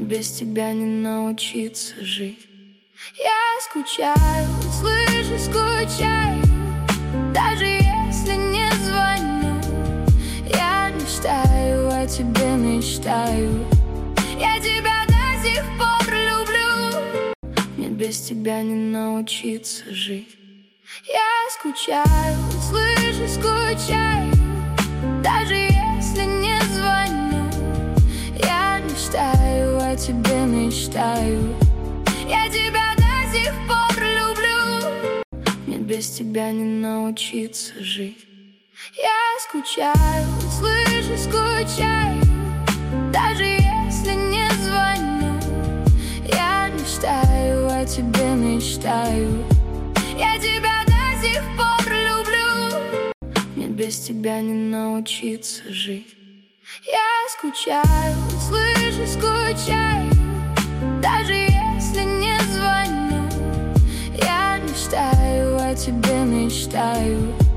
без тебя не научиться жить. Я скучаю, слышишь, скучаю, даже если не звоню. Я мечтаю о тебе, мечтаю. Я тебя до сих пор люблю. Мне без тебя не научиться жить. Я скучаю, слышишь, скучаю, даже если не звоню. Я мечтаю о тебе, мечтаю. Я тебя до сих пор люблю. Мне без тебя не научиться жить. Я скучаю, слышишь, скучаю, даже если не звоню. Я мечтаю о тебе, мечтаю. Я тебя до сих пор люблю. Мне без тебя не научиться жить. Я скучаю, слышишь, скучаю, даже если не звоню. Я мечтаю о тебе, мечтаю.